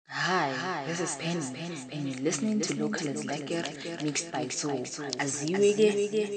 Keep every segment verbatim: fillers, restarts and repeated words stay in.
Hi, this is Penny, and you're listening to Local is Lekker mixed by Soul. Aziwege.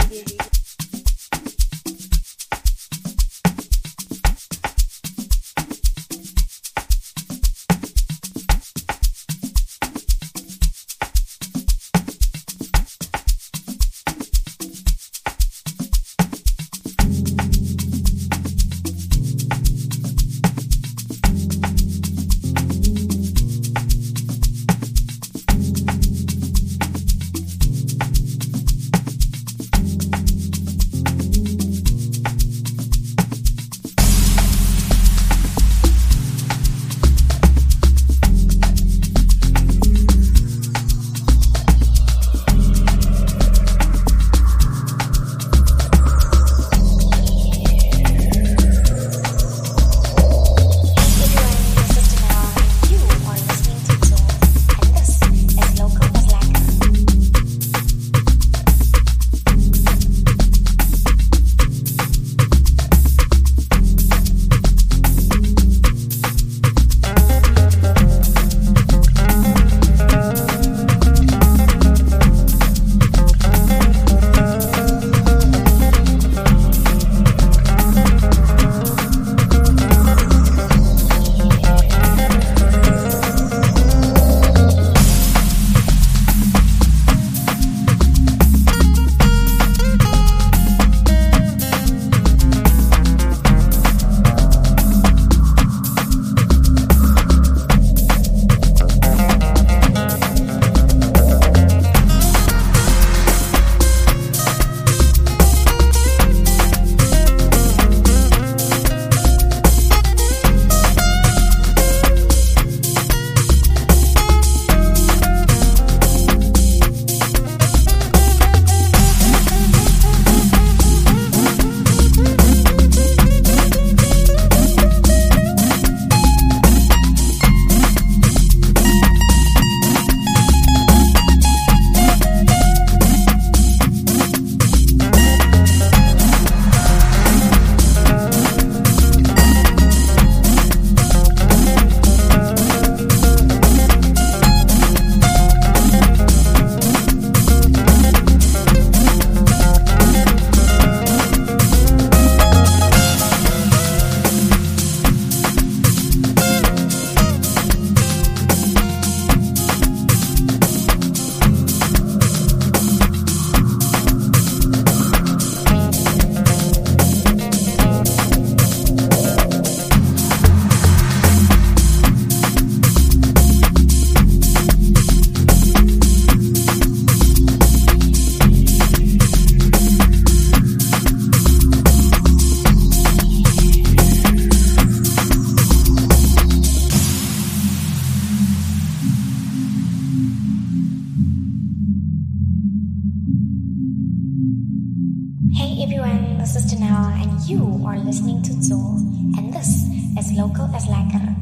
Hey everyone, this is Janelle and you are listening to Zool, and this is Local is Lekker.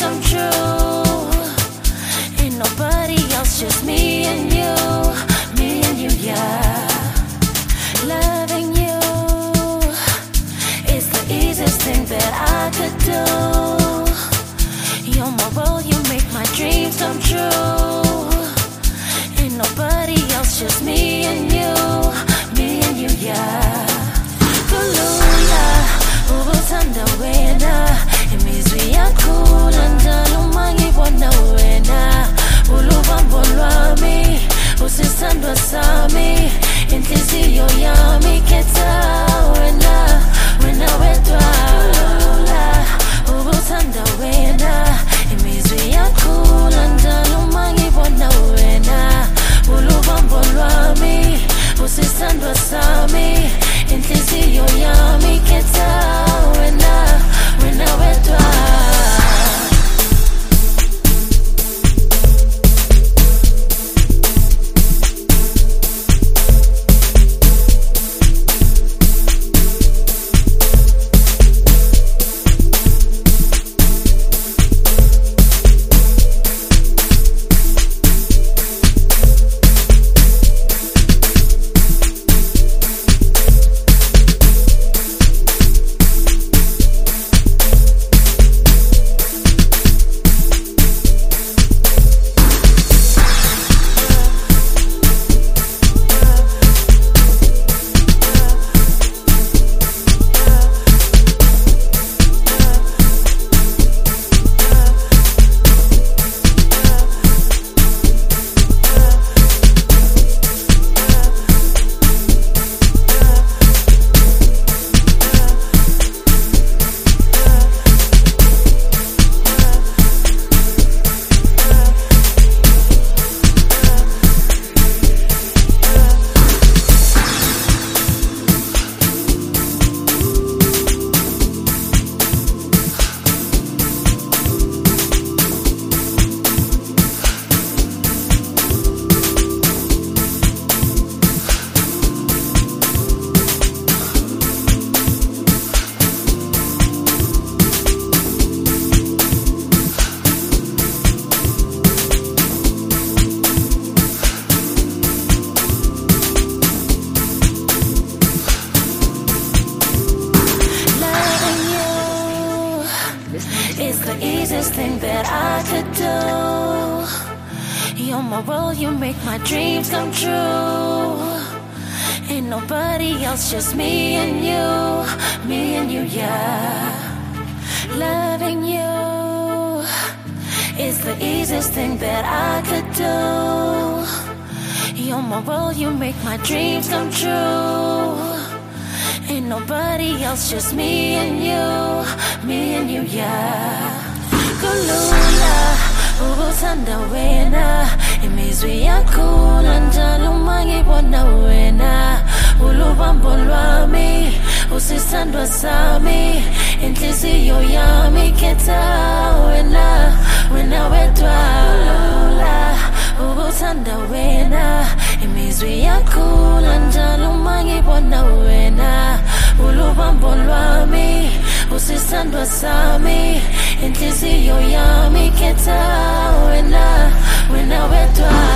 come true. Ain't nobody else, just me and you, me and you, yeah. Loving you is the easiest thing that I could do. You're my world, you make my dreams come true. Ain't nobody else, just me and you, me and you, yeah. Kulula, ubuthanda wena, imizwi yakho landala uma ngibona wena. Ulubambo lwami, usisandwa sami, inhliziyo yami khetha wena, wena wedwa. Kulula, ubuthanda wena, imizwi yakho landala uma ngibona wena. Ulubambo lwami, usisandwa sami, inhliziyo yami khetha wena, wena wedwa. It's the easiest thing that I could do. You're my world, you make my dreams come true. Ain't nobody else, just me and you, me and you, yeah. Loving you is the easiest thing that I could do. You're my world, you make my dreams come true. Ain't nobody else, just me and you, me and you, yeah. Kulula, ubuthanda wena, imizwi yakho landala uma ngibona wena. Ulubambo lwami, usisandwa sami, inhliziyo yami khetha wena, wena wedwa. Kulula, ubuthanda wena, imizwi yakho landala uma ngibona wena. Ulubambo lwami, usisandwa sami, inhliziyo yami khetha wena, wena wedwa.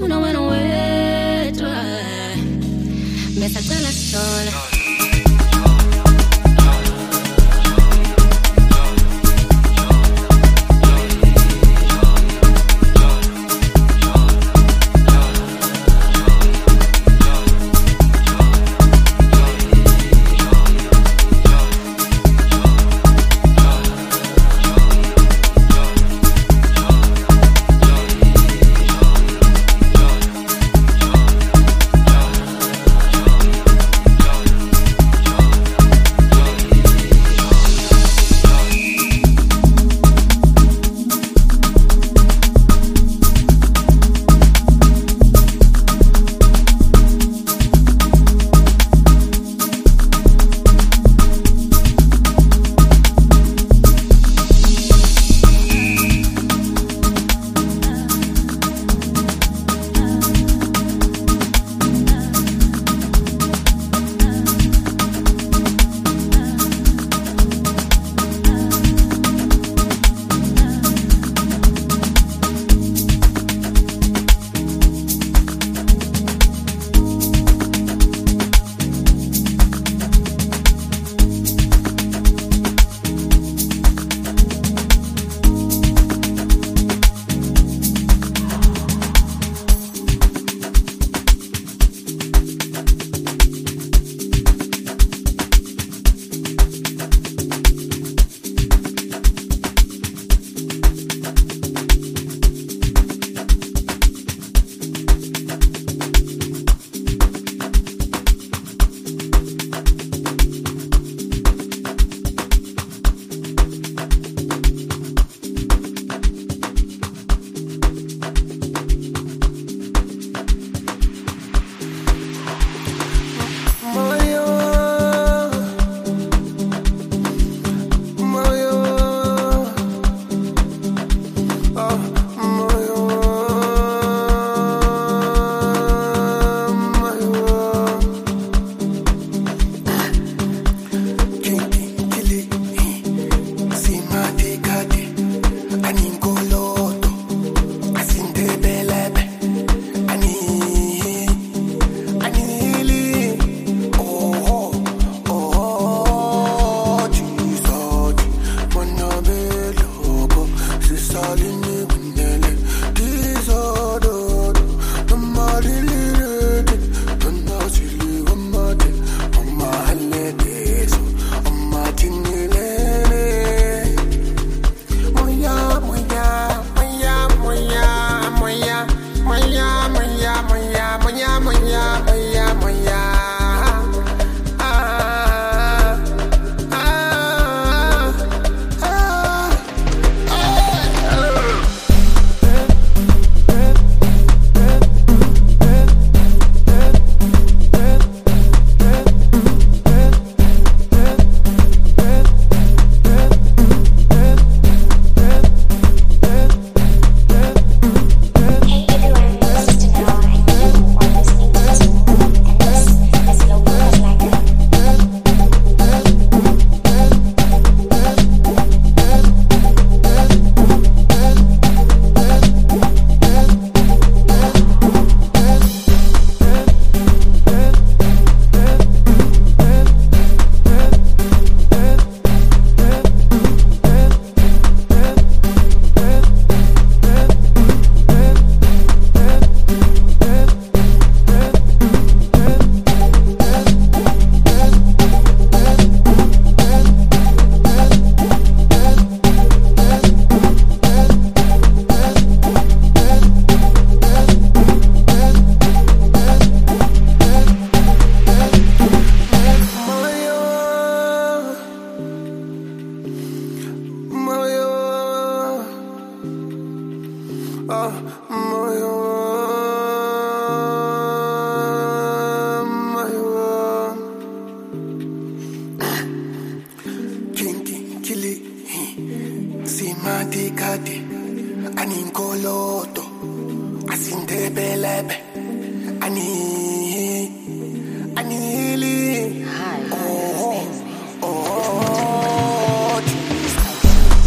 una buena vuelta. Me salto la sola.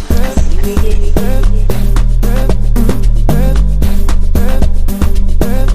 Hi,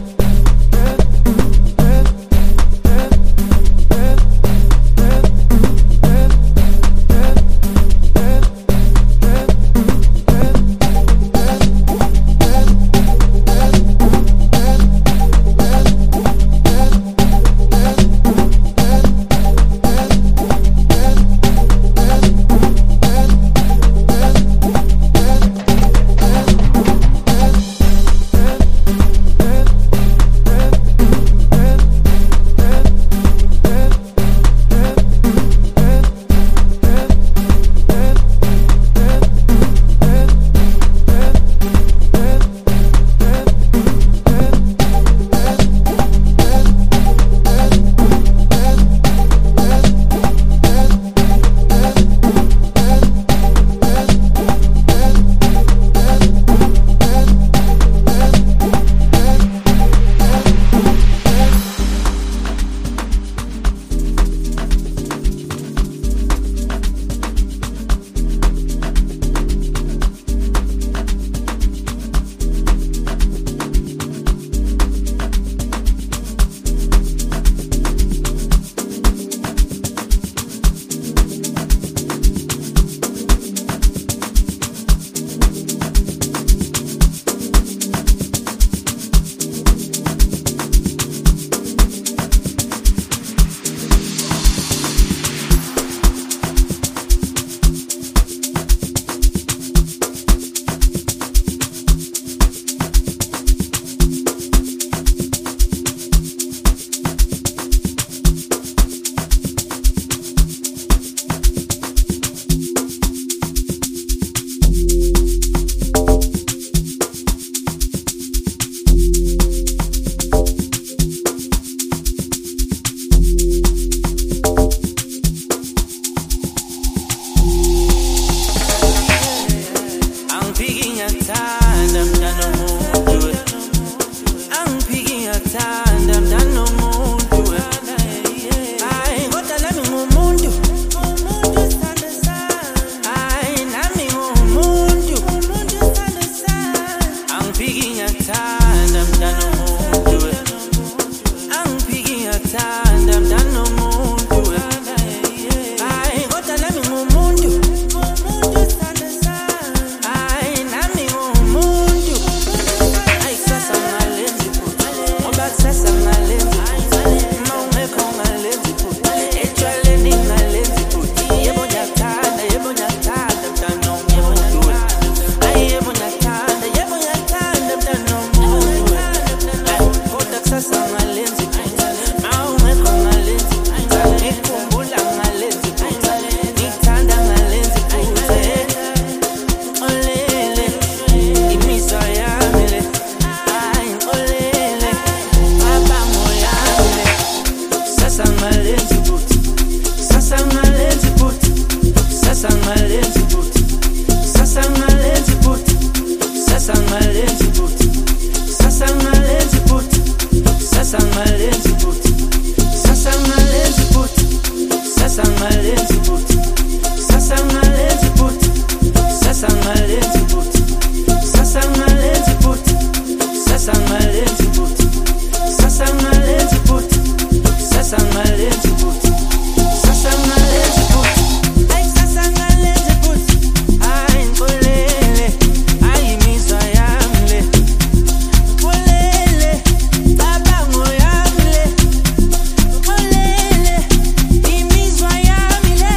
sasangalenzi futhi sasangalenzi futhi sasangalenzi futhi sasangalenzi futhi sasangalenzi futhi sasangalenzi futhi sasangalenzi futhi sasangalenzi futhi sasangalenzi futhi sasangalenzi futhi sasangalenzi futhi sasangalenzi futhi sasangalenzi futhi sasangalenzi futhi ay sasangalenzi futhi ay nkolele ay imizwa yami le nkolele cabango yami le nkolele imizwa yami le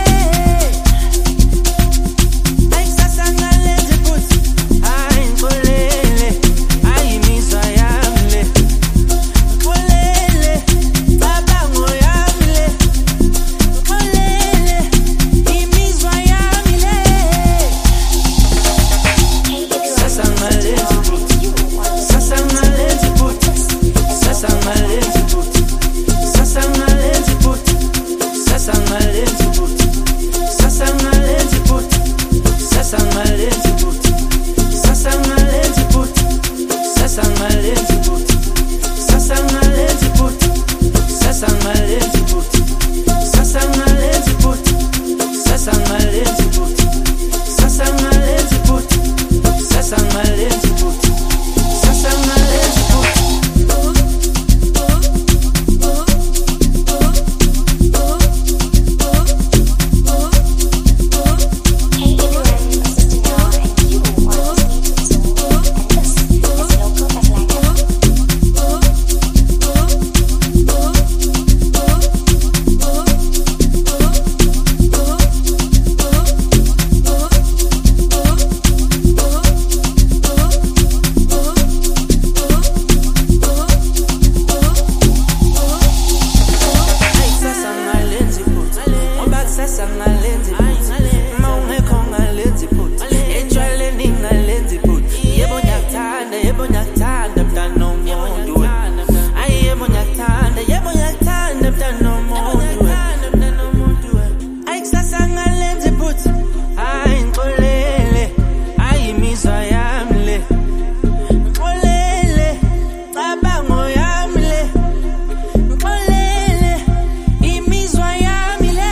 ay sasangalenzi futhi ay nkolele ay imizwa yami le nkolele cabango yami le nkolele imizwa yami le sasangalenzi futhi sasangalenzi futhi sasangalenzi futhi sasangalenzi futhi sasangalenzi futhi sasangalenzi futhi sasangalenzi futhi sasangalenzi futhi sasangalenzi futhi sasangalenzi futhi sasangalenzi futhi sasangalenzi futhi sasangalenzi futhi sasangalenzi futhi sasangalenzi futhi sasangalenzi futhi Hey everyone, this is Janelle and you are listening to Zool, and this is Local as Like. ay sasangalenzi futhi ngoba sasangalenzi futhi uma ungekho ngalenzi futhi etshwaleni ngalenzi futhi yebo ngiyakuthanda yebo ngiyakuthanda mntana womuntu we ay yebo ngiyakuthanda yebo ngiyakuthanda mntana womuntu we ay sasangalenzi futhi ay nkolele ay imizwa yami le nkolele cabango yami le nkolele imizwa yami le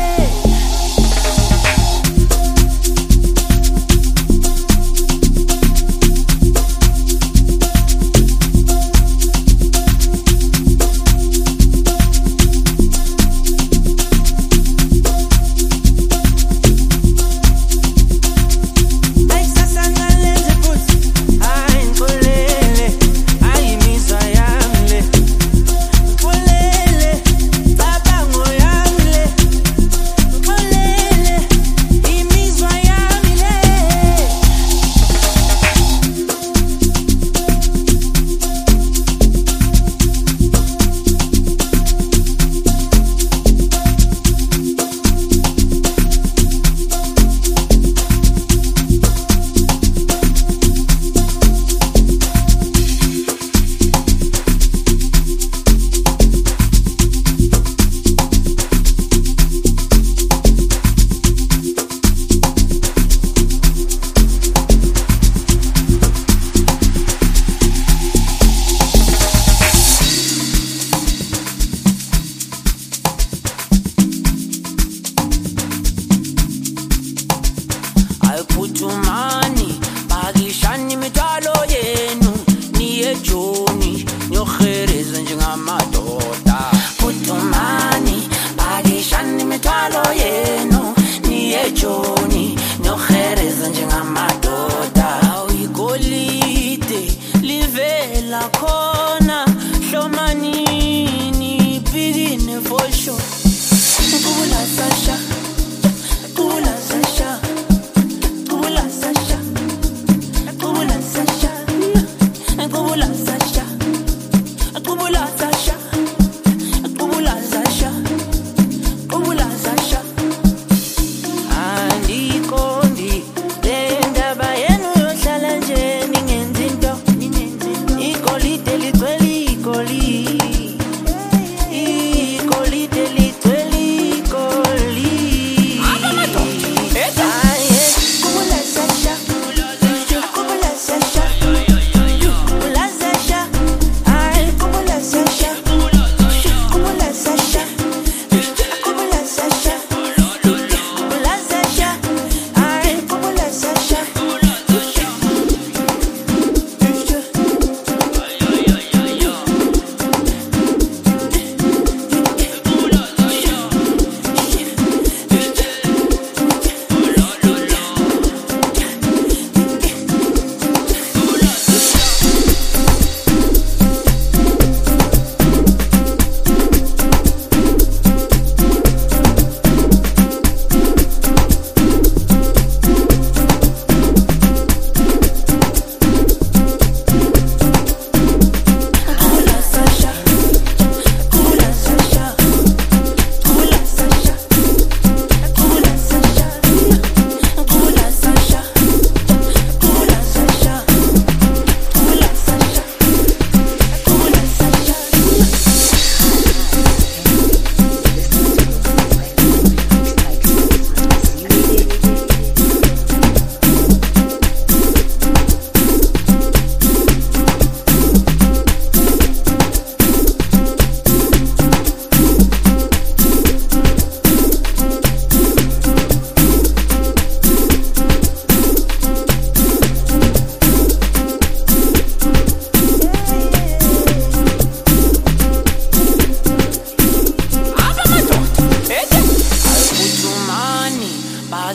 ay sasangalenzi futhi ay nkolele ay imizwa yami le nkolele cabango yami le nkolele imizwa yami le ayiphuthumani bakishani imithwalo yenu niye joni niyohereza njengamadoda phuthumani bakishani imithwalo yenu niye joni niyohereza njengamadoda awuyigolide livela khona hlomanini pikine for sure Kula Sasha, Kula Sasha, Kula Sasha, Kula Sasha, Kula Sasha, Kula Sasha, Kula Sasha, Kula Sasha,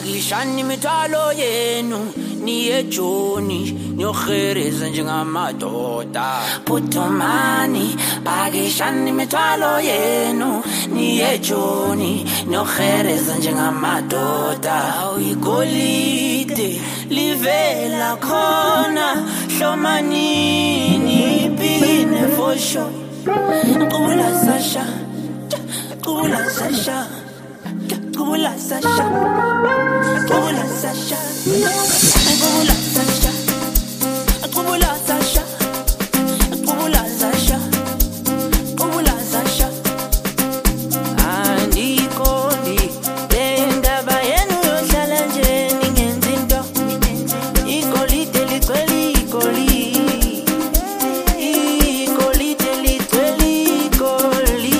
Akishani mithwalo yenu niye Joni niyohereza njengamadoda Putumani akishani mithwalo yenu niye Joni niyohereza njengamadoda Igolide livela khona hlomanini ibine for sure Qula Sasha Qula Sasha Qula Sasha Qula Sasha Qula Sasha Qula Sasha Qula Sasha Qula Sasha Andikoli endaba yenu yohlala nje ningenza into Igolide ligcwele igoli Igolide ligcwele igoli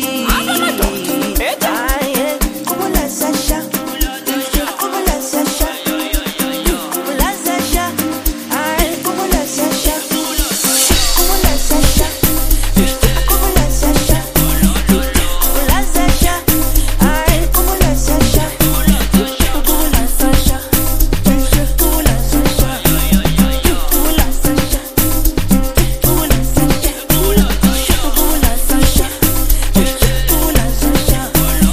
Qula Sasha Qula Sasha Qula Sasha ay Qula Sasha Qula Sasha Qula Sasha Qula Sasha ay Qula Sasha Qula Sasha Qula Sasha Qula Sasha Qula Sasha Qula Sasha Qula Sasha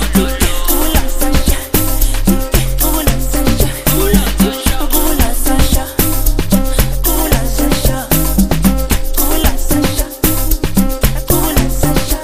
Qula Sasha Qula Sasha Qula Sasha Qula Sasha Qula Sasha Qula Sasha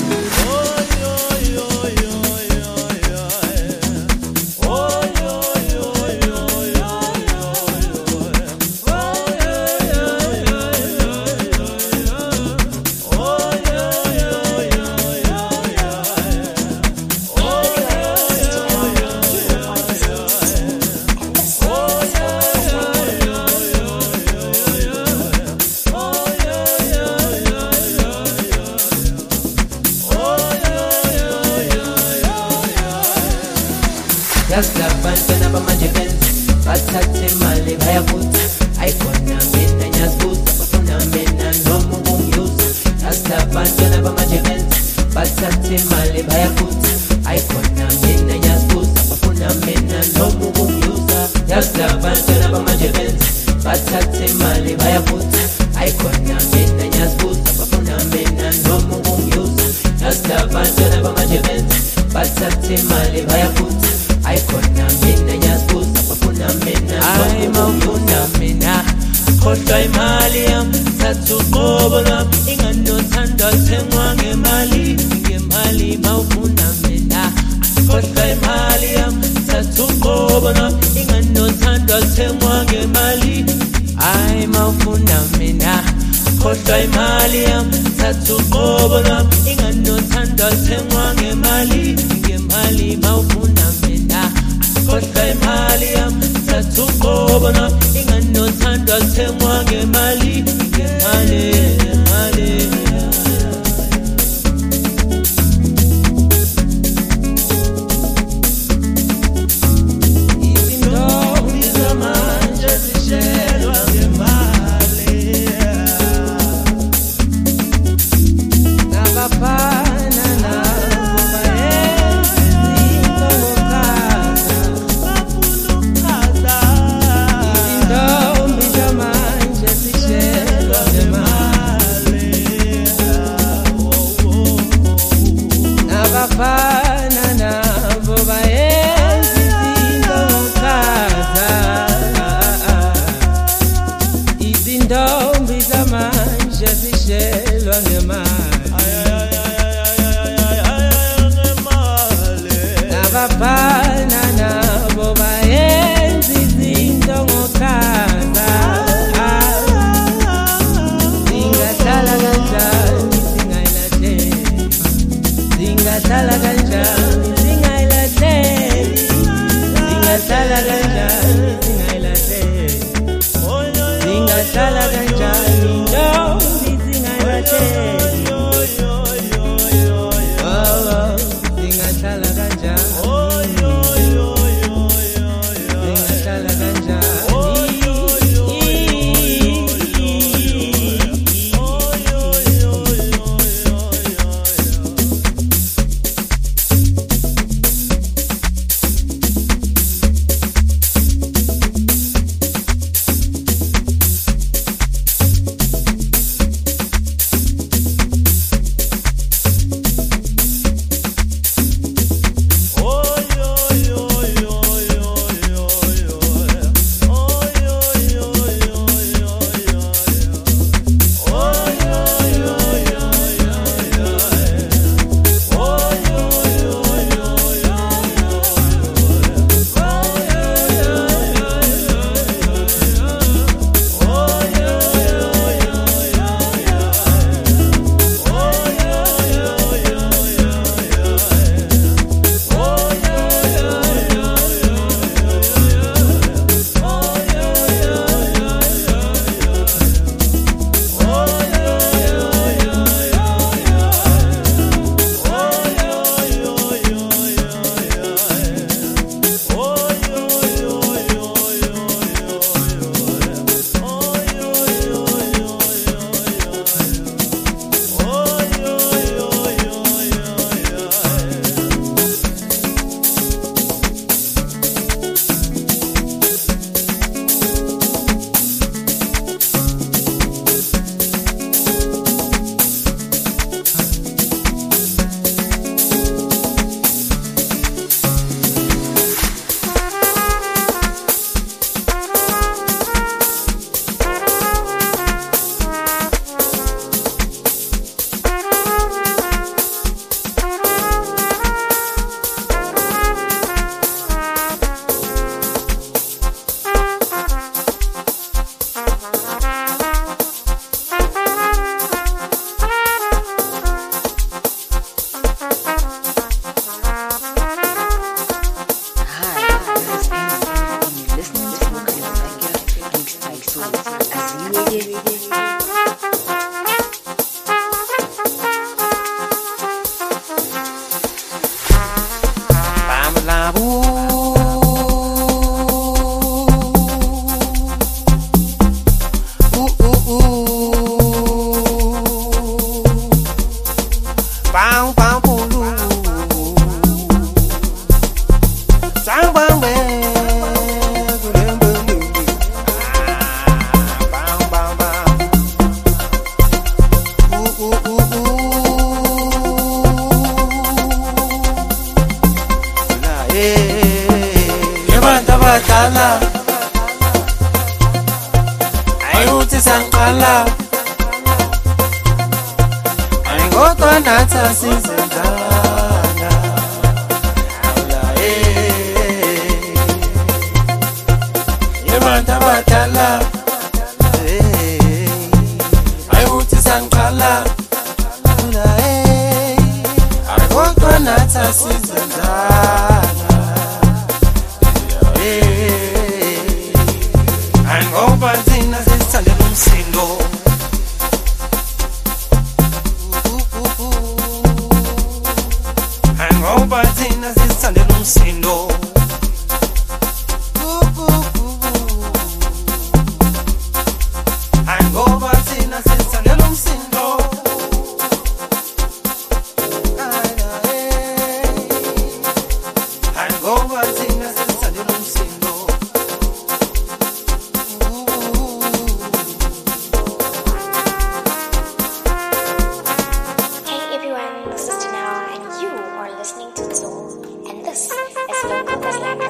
Oh, yazi labantwana bamanje benza bathathe imali bayavuta ayikhona mina ngiyazibuza bafuna mina noma ukungiuza yazi labantwana bamanje benza bathathe imali bayavuta ayikhona mina ngiyazibuza bafuna mina noma ukungiuza yazi labantwana bamanje benza bathathe imali bayavuta ayikhona mina ngiyazibuza bafuna mina noma ukungiuza yazi labantwana bamanje benza bathathe imali bayavuta ayikhona mina ngiyazibuza bafuna mina noma ukungiuza mina khohlwa imali yami thatha uqobo lwami inganothanda thengwa ngemali ngemali mawufuna mina khohlwa imali yami thatha uqobo lwami inganothanda thengwa ngemali ay mawufuna mina khohlwa imali yami thatha uqobo lwami inganothanda thengwa ngemali ngemali mawufuna mina khohlwa imali yami thatha uqobo lwami inganothanda thengwa ngemali ngemali ngemali izintombi zamanje zishelwa ngemali nabafana nabo bayenza izintombi zamanje zishelwa ngemali nabafana nabo bayenza izinto ngokaza izintombi zamanje zishelwa ngemali nabafana nabo bayenza izinto ngokaza zingahlala kanjani zingayilahleli zingahlala kanjani zingayilahleli zingahlala kanjani zingayilahleli zingahlala kanjani ntombi zingayilahleli oh zingahlala kanjani zingahlala kanjani bang bang pulu. Bang bang bang. Bang bang bang. Ooh ooh ooh ooh. La eh. Yebanta batala. Ayuthi sangqala. Kodwa nathi asizendana awula eh yebantu abadala eh ayibuthi sangiqala awula eh kodwa nathi asizendana eh angoba thina sithandela umsindo. Ngoba thina sithandela umsindo. Ngoba thina sithandela umsindo. Ngoba thina sithandela umsindo. Hey everyone, this is Janelle and you are listening to Soul, and this is Local as Lekker.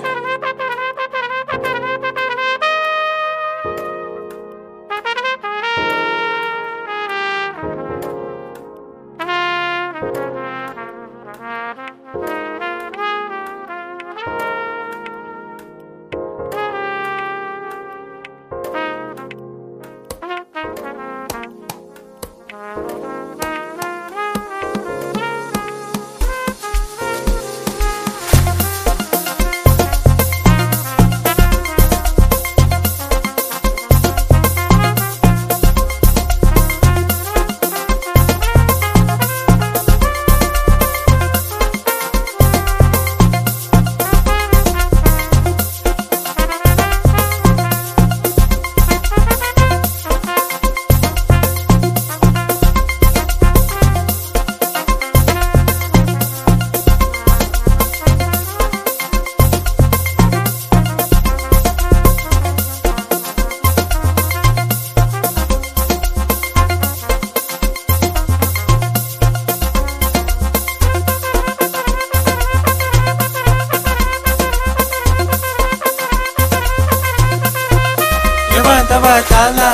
Abadala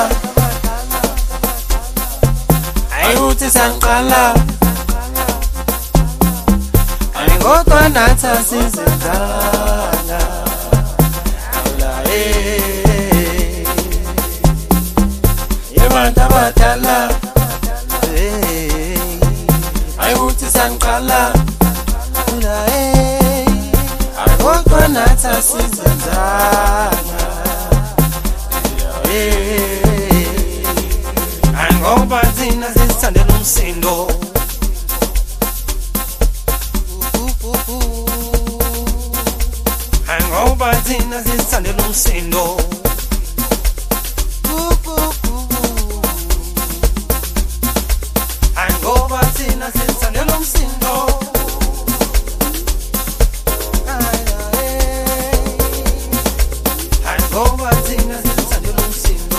ayibuthi sangiqala kodwa nathi asizendana awula eh yebantu abadala eh ayibuthi sangiqala awula eh kodwa nathi asizendana. Ngoba thina sithandela umsindo. Ngoba thina sithandela umsindo. Ngoba thina sithandela umsindo. Ngoba thina sithandela umsindo.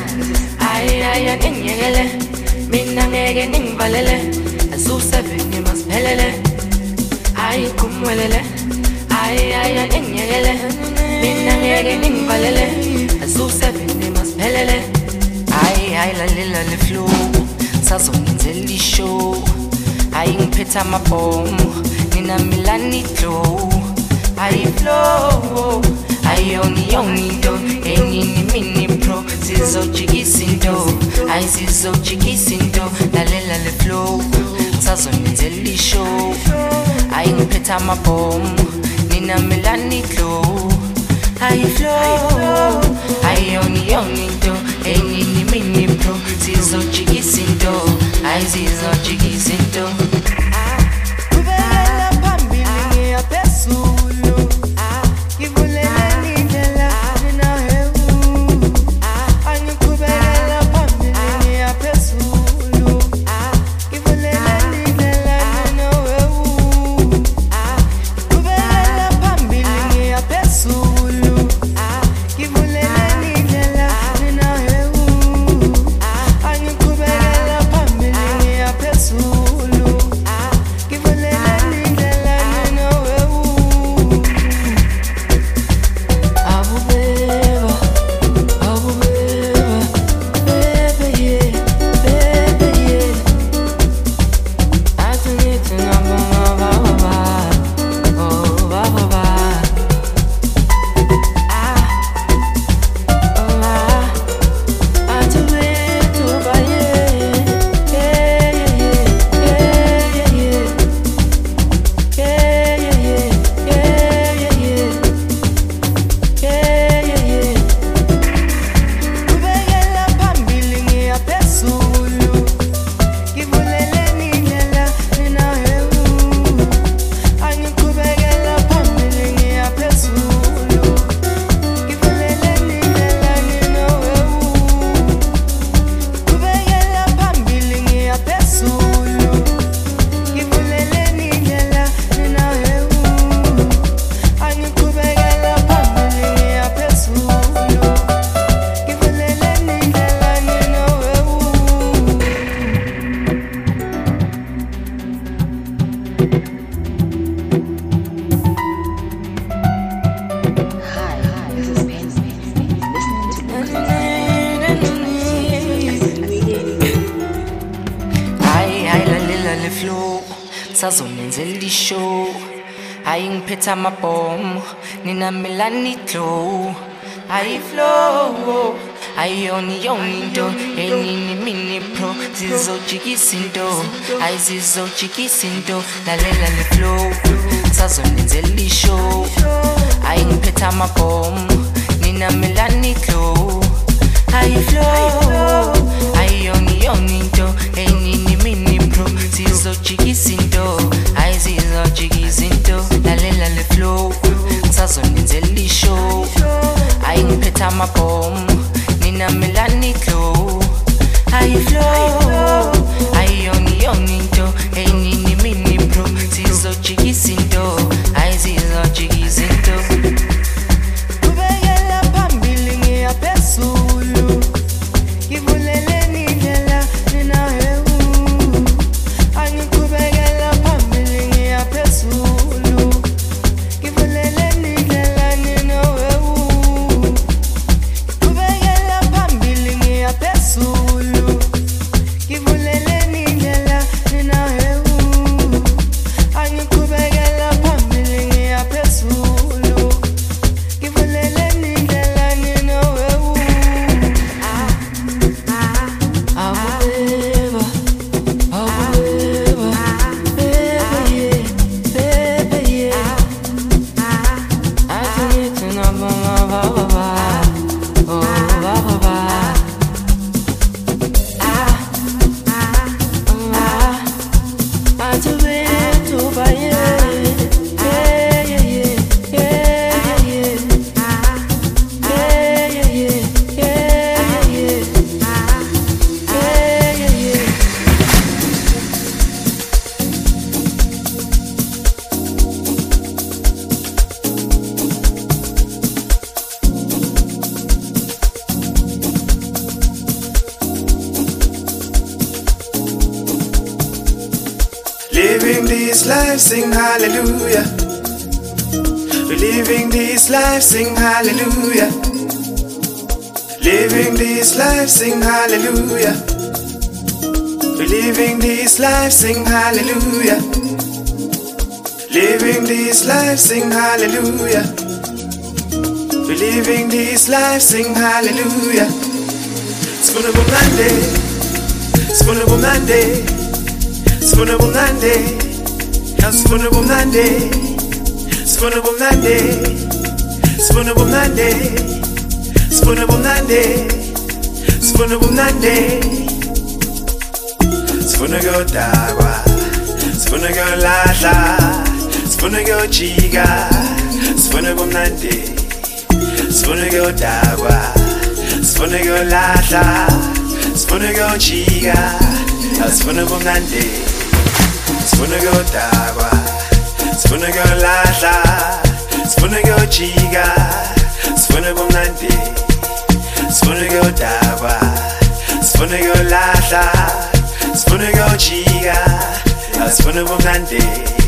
Mina ngeke ningivalele asusebenge masiphelele ayikhumwelele ayi ayi engiyekele mina ngeke ningivalele asuseveni masiphelele ayi ayi lalela le flow sazongenzela ishow ayi ngiphethe amabhomu nina milani glow ayi flow ayi yoni yoni into enini mini pro sizojikisa into ayi sizojikisa into lalela le flow sazongenzela ishow ayi ngiphethe amabhomu nina milani glow ayi flow ayi yoni yoni into enini mini pro sizojikisa into ayi sizojikisa into kubela phambili ngiyaphezulu ngivulele indlela mina hewu angiqhubekela phambili ngiyaphezulu ngivulele indlela mina hewu kubela phambili ngiyaphezulu ngivulele indlela mina hewu angiqhubekela phambili ngiyaphezulu sazongenzela ishow ayi ngiphethe amabhomu nina milani glow ayi flow ayi yoni yoni into enini mini pro sizojikisa into ayi sizojikisa into lalela le flow sazongenzela ishow ayi ngiphethe amabhomu nina milani glow ayi flow ayi yoni yoni into enini mini pro sizojikisa into ayi sizojikisa into lalela le flow sazongenzela ishow ayi ngiphethe amabhomu nina milani glow ayi flow ayi yoni yoni into enini mini pro sizojikisa into ayi sizojikisa into kubekela phambili ngiyaphezulu ngivulele indlela mina hewu angiqhubekela phambili this life, sing hallelujah. We're living this life, sing hallelujah. Living this life, sing hallelujah. We're living this life, sing hallelujah. Living this life, sing hallelujah. We're living this life, sing hallelujah. Spuna bumande, spuna bumande, spuna bumande, spuna bumande, spuna bumande, spuna bumande, spuna bumande, spuna bumande, spuna go dagwa, spuna go lasha, spuna go chiga, spuna bumande, spuna go dagwa. Spuna go lasha, spuna go chiga, spuna bumnande, spuna go dagwa, spuna go lasha, spuna go chiga, spuna bumnande, spuna go dagwa, spuna go lasha, spuna go chiga, spuna bumnande.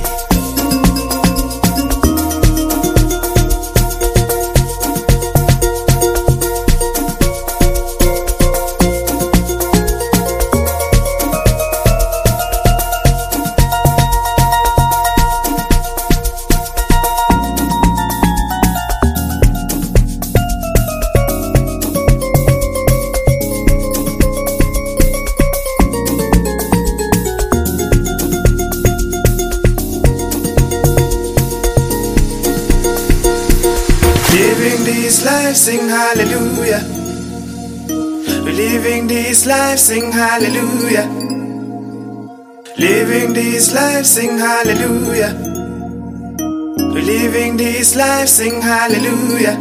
Sing hallelujah. We're living this life, sing hallelujah. Living this life, sing hallelujah. We're living this life, sing hallelujah.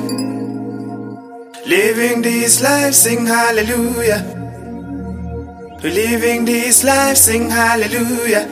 Living this life, sing hallelujah. We're living this life, sing hallelujah.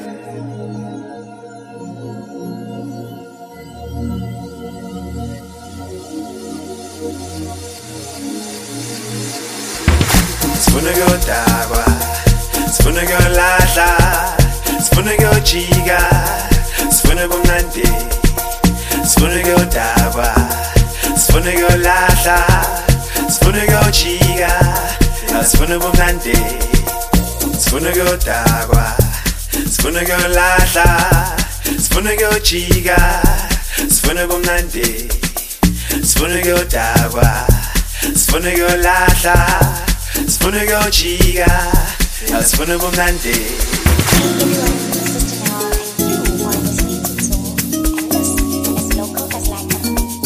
Spuna go dagwa, spuna go lasha, spuna go chiga, spuna bumnande, spuna go dagwa, spuna go lasha, spuna go chiga, spuna bumnande, spuna go dagwa, spuna go lasha, spuna go chiga, spuna bumnande, spuna go dagwa, spuna go lasha. Spuna go chiga, spuna bumnande. Hey everyone, this is Janelle and you are listening to Soul, and this is Local as Laika.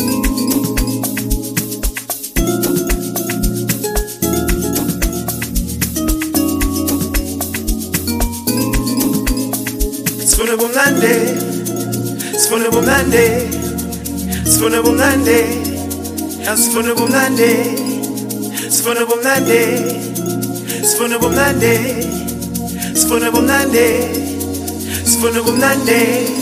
Spuna bumnande, spuna bumnande, spuna bumnande, spuna bumnande. Spuna bumnande, spuna bumnande, spuna bumnande, spuna bumnande.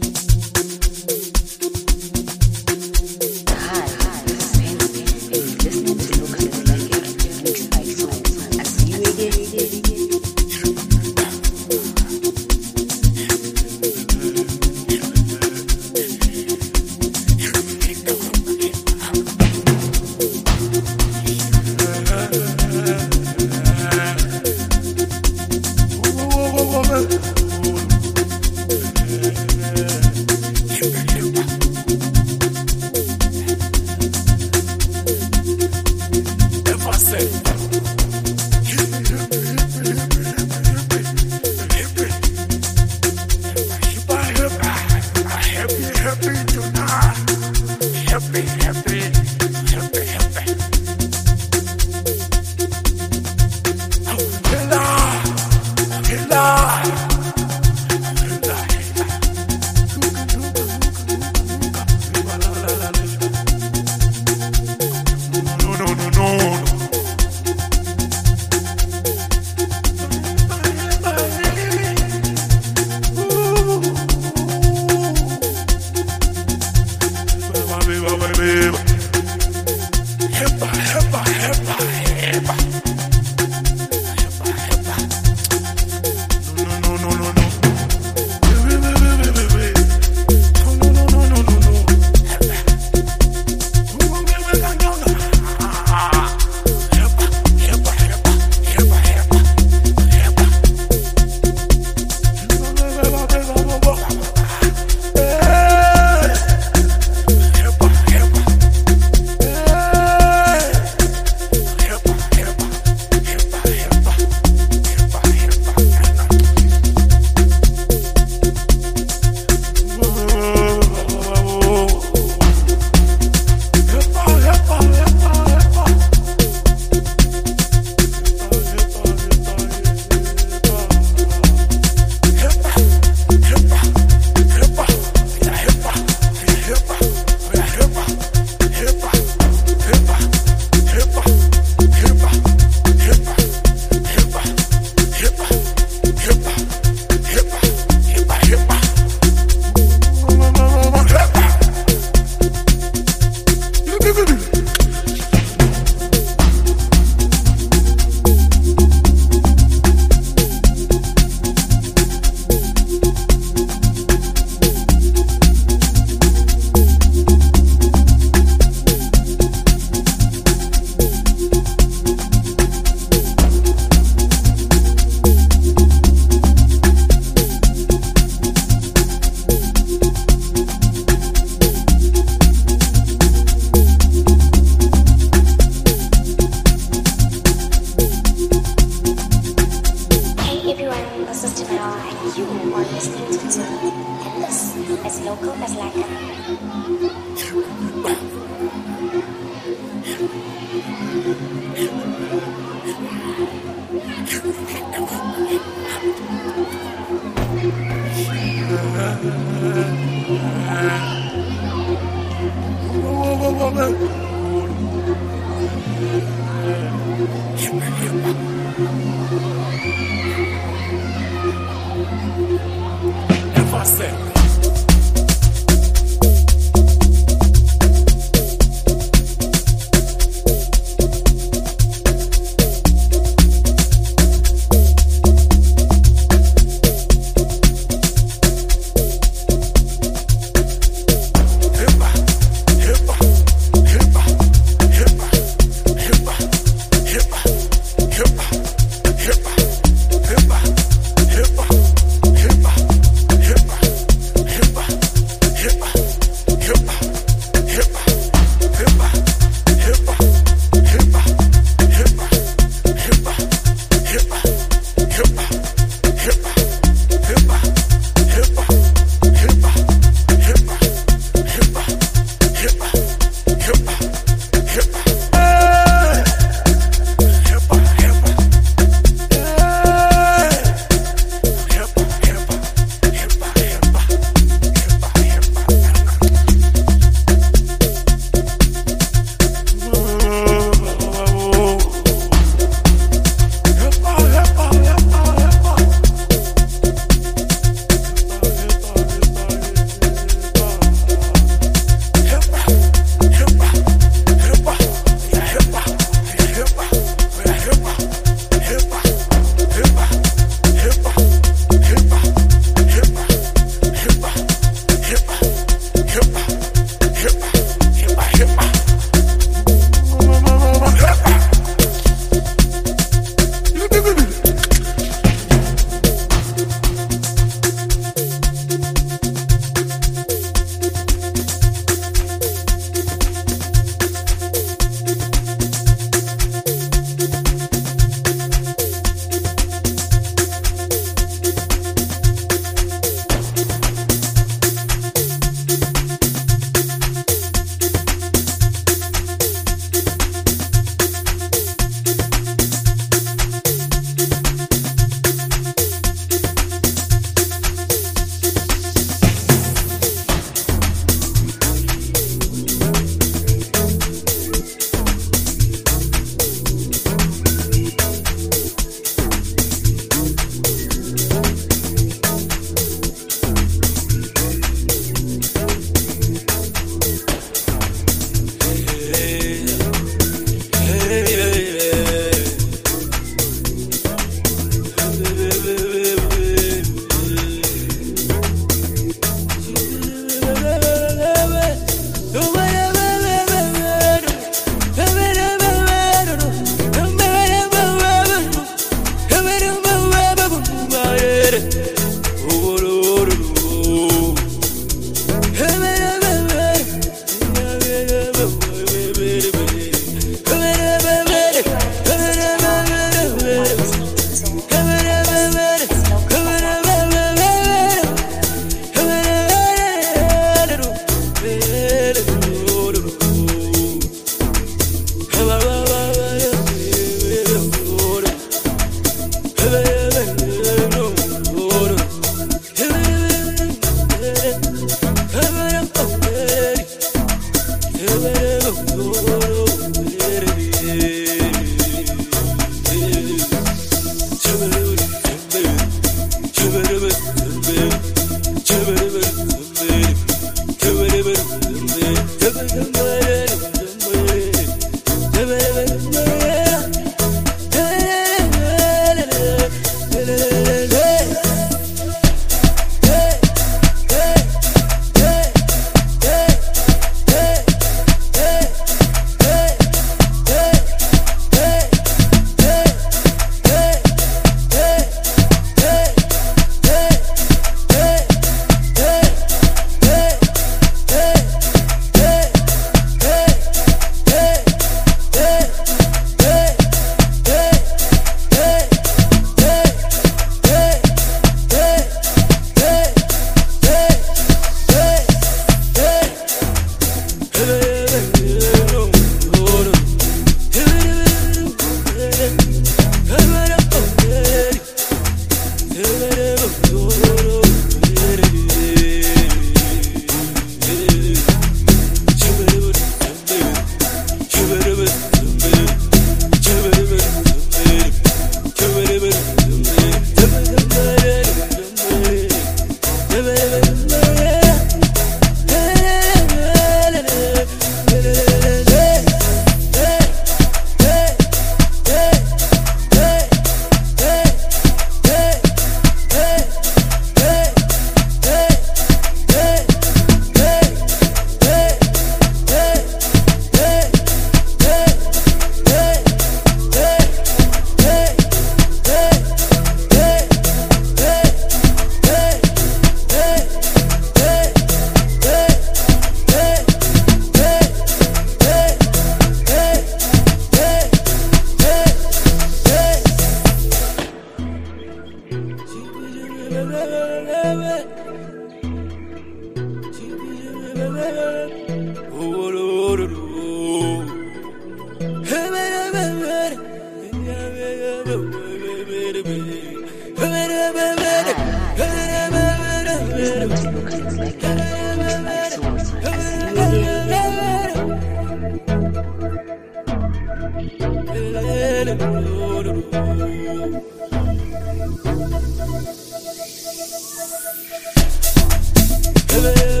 Baby,